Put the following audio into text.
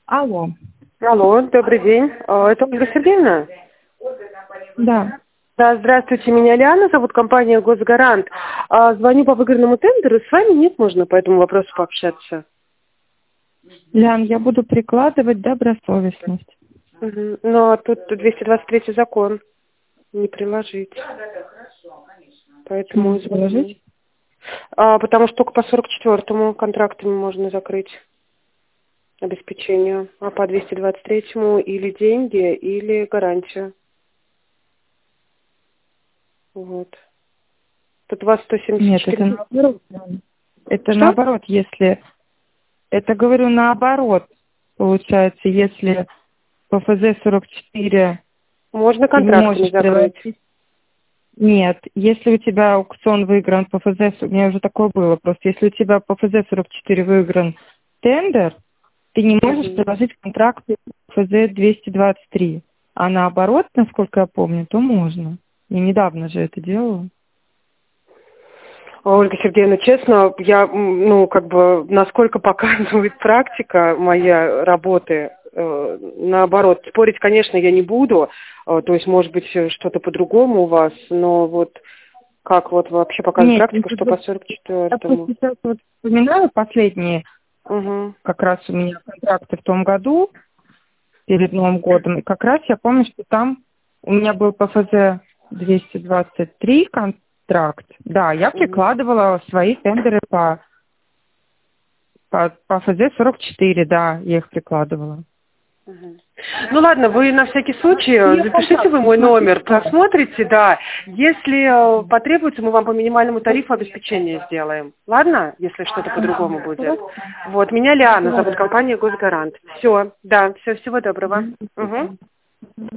Алло. Алло, добрый день. Это Ольга Сергеевна? Да. Да, здравствуйте, меня Лиана зовут, компания «Госгарант». Звоню по выигранному тендеру, с вами нет, можно по этому вопросу пообщаться. Лян, я буду прикладывать добросовестность. Угу. Но тут 223 закон, не приложить. Поэтому Не приложить? потому что только по 44-му контрактами можно закрыть обеспечению, а по 223-му или деньги, или гарантию. Вот. Тут у вас Нет, 174. это наоборот. Лян. Это Что? наоборот, если... Это, говорю, наоборот. Получается, если по ФЗ 44 Можно ты не контрактами можешь закрыть. приложить... Нет, если у тебя аукцион выигран по ФЗ... У меня уже такое было просто. Если у тебя по ФЗ 44 выигран тендер, ты не можешь приложить контракты по ФЗ 223. А наоборот, насколько я помню, то можно. Я недавно же это делала. Ольга Сергеевна, честно, я, насколько показывает практика моя работы, наоборот, спорить, конечно, я не буду, то есть, может быть, что-то по-другому у вас, но вот как вот вообще показывает Нет, практика, что по я просто 44-му? сейчас вот вспоминаю последние, Угу. как раз у меня контракты в том году, перед Новым годом, и как раз я помню, что там у меня был по ФЗ 223 контракт. Да, я прикладывала свои тендеры по ФЗ 44, да, я их прикладывала. Ну ладно, вы на всякий случай запишите вы мой номер, посмотрите, да. Если потребуется, мы вам по минимальному тарифу обеспечение сделаем. Ладно, если что-то по-другому будет. Вот, меня Лиана зовут, компания «Госгарант». Все, да, всего доброго. Угу.